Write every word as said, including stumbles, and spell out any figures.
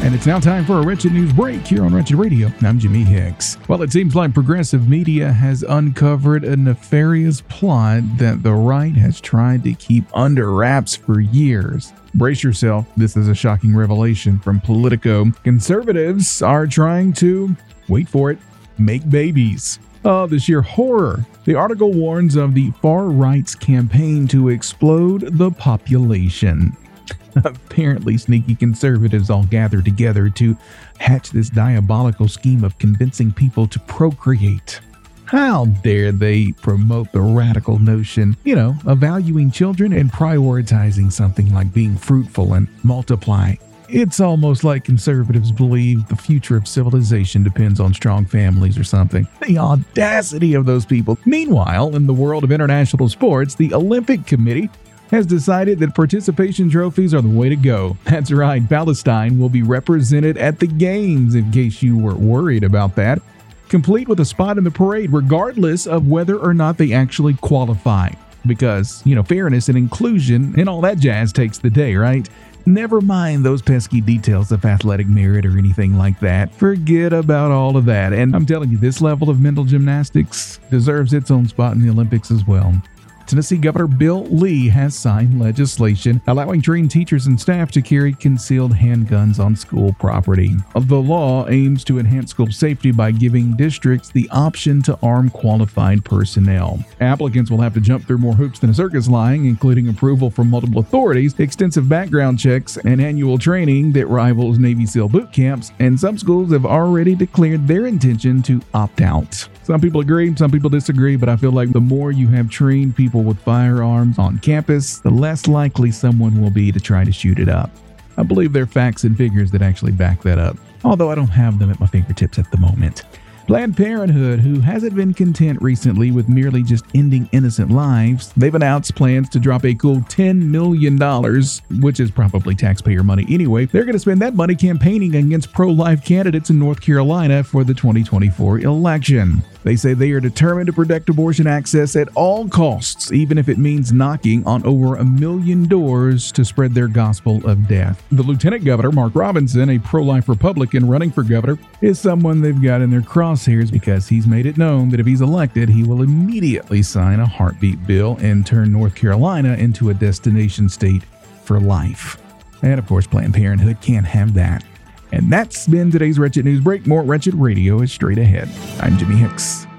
And it's now time for a Wretched News Break here on Wretched Radio. I'm Jimmy Hicks. Well, it seems like progressive media has uncovered a nefarious plot that the right has tried to keep under wraps for years. Brace yourself, this is a shocking revelation from Politico. Conservatives are trying to, wait for it, make babies. Oh, the sheer horror. The article warns of the far-right's campaign to explode the population. Apparently, sneaky conservatives all gathered together to hatch this diabolical scheme of convincing people to procreate. How dare they promote the radical notion, you know, of valuing children and prioritizing something like being fruitful and multiplying. It's almost like conservatives believe the future of civilization depends on strong families or something. The audacity of those people. Meanwhile, in the world of international sports, the Olympic Committee has decided that participation trophies are the way to go. That's right, Palestine will be represented at the Games, in case you were worried about that, complete with a spot in the parade, regardless of whether or not they actually qualify. Because, you know, fairness and inclusion and all that jazz takes the day, right? Never mind those pesky details of athletic merit or anything like that. Forget about all of that. And I'm telling you, this level of mental gymnastics deserves its own spot in the Olympics as well. Tennessee Governor Bill Lee has signed legislation allowing trained teachers and staff to carry concealed handguns on school property. The law aims to enhance school safety by giving districts the option to arm qualified personnel. Applicants will have to jump through more hoops than a circus line, including approval from multiple authorities, extensive background checks, and annual training that rivals Navy SEAL boot camps, and some schools have already declared their intention to opt out. Some people agree, some people disagree, but I feel like the more you have trained people with firearms on campus, the less likely someone will be to try to shoot it up. I believe there are facts and figures that actually back that up, although I don't have them at my fingertips at the moment. Planned Parenthood, who hasn't been content recently with merely just ending innocent lives, they've announced plans to drop a cool ten million dollars, which is probably taxpayer money anyway. They're going to spend that money campaigning against pro-life candidates in North Carolina for the twenty twenty-four election. They say they are determined to protect abortion access at all costs, even if it means knocking on over a million doors to spread their gospel of death. The Lieutenant Governor, Mark Robinson, a pro-life Republican running for governor, is someone they've got in their crosshairs because he's made it known that if he's elected, he will immediately sign a heartbeat bill and turn North Carolina into a destination state for life. And of course, Planned Parenthood can't have that. And that's been today's Wretched News Break. More Wretched Radio is straight ahead. I'm Jimmy Hicks.